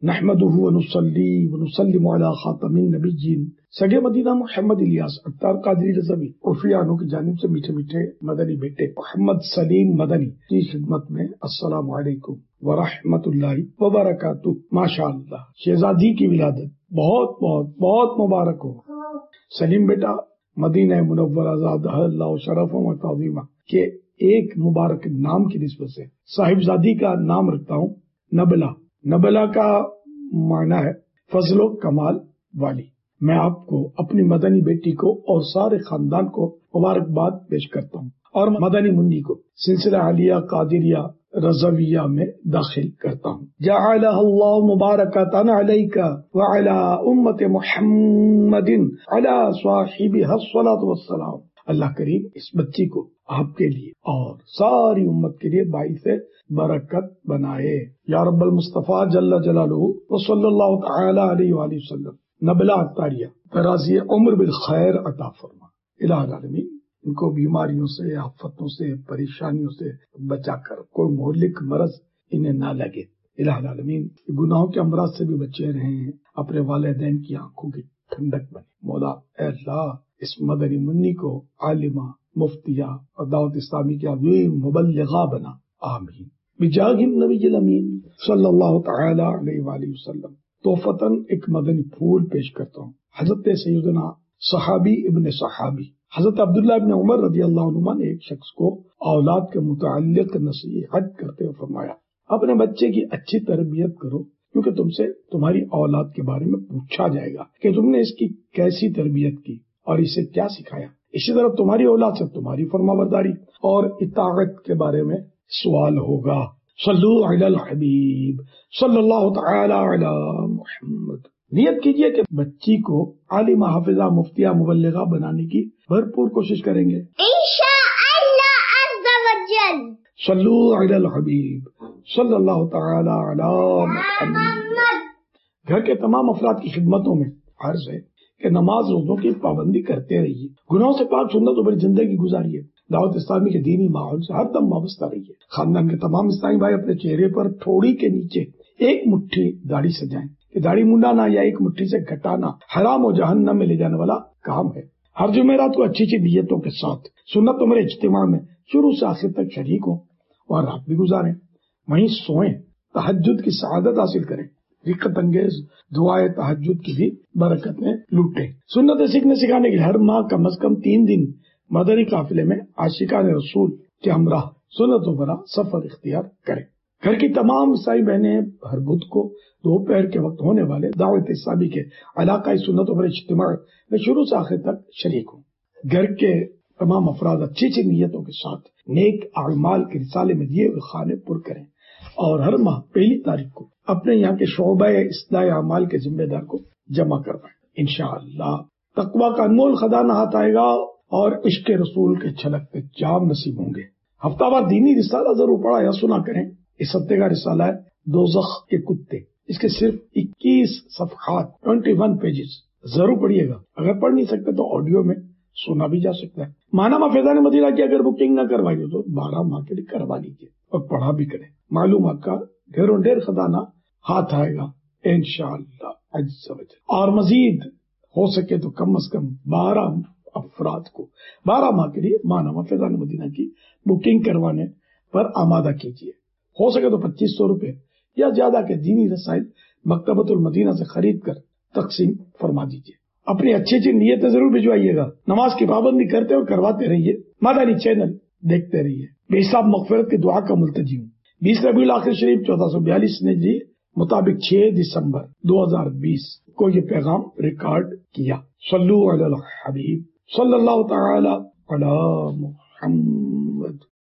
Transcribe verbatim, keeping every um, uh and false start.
نحمده ونصلي ونسلم على خاتم النبیین سگے مدینہ محمد الیاس اختار قادری رضوی عرفیانوں کی جانب سے میٹھے میٹھے مدنی بیٹے محمد سلیم مدنی کی خدمت میں السلام علیکم ورحمۃ اللہ وبرکاتہ۔ ماشاء اللہ، شہزادی کی ولادت بہت بہت بہت مبارک ہو۔ سلیم بیٹا مدینہ منورہ زادہ اللہ شرف و تعظیمہ کے ایک مبارک نام کی نسبت سے صاحبزادی کا نام رکھتا ہوں نبلہ۔ نبلہ کا معنی ہے فضل و کمال والی۔ میں آپ کو اپنی مدنی بیٹی کو اور سارے خاندان کو مبارکباد پیش کرتا ہوں اور مدنی منی کو سلسلہ عالیہ قادریہ رضویہ میں داخل کرتا ہوں۔ جعلہ اللہ مبارکۃ علیک وعلی امت محمد علی صاحبہ الصلاۃ والسلام۔ اللہ کریم اس بچی کو آپ کے لیے اور ساری امت کے لیے باعث برکت بنائے یا رب المصطفیٰ جل جلالہ وصلی اللہ تعالی علیہ وآلہ وسلم۔ نبلہ اختاریہ دراز عمر بالخیر عطا فرما الہ العالمین۔ ان کو بیماریوں سے، آفتوں سے، پریشانیوں سے بچا کر کوئی مہلک مرض انہیں نہ لگے الہ العالمین۔ گناہوں کے امراض سے بھی بچے رہیں، اپنے والدین کی آنکھوں کی ٹھنڈک بنے۔ مولا اے اللہ اس مدنی منی کو عالمہ، مفتیہ اور دعوت اسلامی کے عظیم مبلغہ بنا، آمین بجاہ النبی الامین صلی اللہ تعالی علیہ وآلہ وسلم۔ توفتاً ایک مدنی پھول پیش کرتا ہوں۔ حضرت سیدنا صحابی ابن صحابی حضرت عبداللہ ابن عمر رضی اللہ عنہما نے ایک شخص کو اولاد کے متعلق نصیحت کرتے ہوئے فرمایا، اپنے بچے کی اچھی تربیت کرو کیونکہ تم سے تمہاری اولاد کے بارے میں پوچھا جائے گا کہ تم نے اس کی کیسی تربیت کی اور اسے کیا سکھایا۔ اسی طرح تمہاری اولاد سے تمہاری فرما برداری اور اطاعت کے بارے میں سوال ہوگا۔ صلو علی الحبیب صلی اللہ تعالی علی محمد۔ نیت کیجئے کہ بچی کو عالمہ، حافظہ، مفتیہ، مبلغہ بنانے کی بھرپور کوشش کریں گے انشاءاللہ عز وجل۔ صلو علی الحبیب صلی اللہ تعالی علی محمد۔ گھر کے تمام افراد کی خدمتوں میں عرض ہے کہ نماز روزوں کی پابندی کرتے رہیے، گناہوں سے پاک سنت و بری زندگی گزاریے، دعوت اسلامی کے دینی ماحول سے ہر دم وابستہ رہیے۔ خاندان کے تمام اسلامی بھائی اپنے چہرے پر تھوڑی کے نیچے ایک مٹھی داڑھی سجائیں کہ داڑھی منڈانا یا ایک مٹھی سے گھٹانا حرام و جہنم میں لے جانے والا کام ہے۔ ہر جمعرات کو اچھی اچھی نیتوں کے ساتھ سنت و میرے اجتماع میں شروع سے آخر تک شریک ہوں اور رات بھی گزاریں، وہیں سوئیں، تہجد کی سعادت حاصل کریں، رقت انگیز دعائے تہجد کی بھی برکتیں لوٹیں۔ سنت سیکھنے سکھانے کے ہر ماہ کم از کم تین دن مدنی قافلے میں عاشقان رسول کے ہمراہ سنت و برا سفر اختیار کریں۔ گھر کی تمام عیسائی بہنیں ہر بدھ کو دوپہر کے وقت ہونے والے دعوت اسلامی کے علاقائی سنت و برا اجتماع میں شروع سے آخر تک شریک ہوں۔ گھر کے تمام افراد اچھی اچھی نیتوں کے ساتھ نیک اعمال کے رسالے میں دیے ہوئے خانے پر کریں اور ہر ماہ پہلی تاریخ کو اپنے یہاں کے شعبہ اصلاح اعمال کے ذمہ دار کو جمع کروائیں۔ انشاءاللہ تقوی کا انمول خزانہ ہاتھ آئے گا اور عشق رسول کے چھلکتے جام نصیب ہوں گے۔ ہفتہ وار دینی رسالہ ضرور پڑھا یا سنا کریں۔ اس ہفتے کا رسالہ ہے دوزخ کے کتے۔ اس کے صرف اکیس صفحات، اکیس پیجز، ضرور پڑھیے گا۔ اگر پڑھ نہیں سکتے تو آڈیو میں سنا بھی جا سکتا ہے۔ ماہنامہ فیضان مدینہ کی اگر بکنگ نہ کروائی ہو تو بارہ ماہ کے لیے کروا لیجیے اور پڑھا بھی کریں۔ معلومات کا ڈھیروں ڈھیر خزانہ ہاتھ آئے گا انشاءاللہ عز و جل۔ اور مزید ہو سکے تو کم از کم بارہ افراد کو بارہ ماہ کے لیے ماہنامہ فیضان مدینہ کی بکنگ کروانے پر آمادہ کیجیے۔ ہو سکے تو پچیس سو روپے یا زیادہ کے دینی رسائل مکتبۃ المدینہ سے خرید کر تقسیم فرما دیجیے۔ اپنی اچھی اچھی نیتیں ضرور بھجوائیے گا۔ نماز کی پابندی کرتے اور کرواتے رہیے۔ مدنی چینل دیکھتے رہیے۔ بے حساب مغفرت کی دعا کا ملتجی ہوں۔ بیس ربیع الاخر شریف چودہ سو بیالیس نے جی مطابق چھ دسمبر دو ہزار بیس کو یہ پیغام ریکارڈ کیا۔ صلو علی الحبیب صلی اللہ تعالی علی محمد۔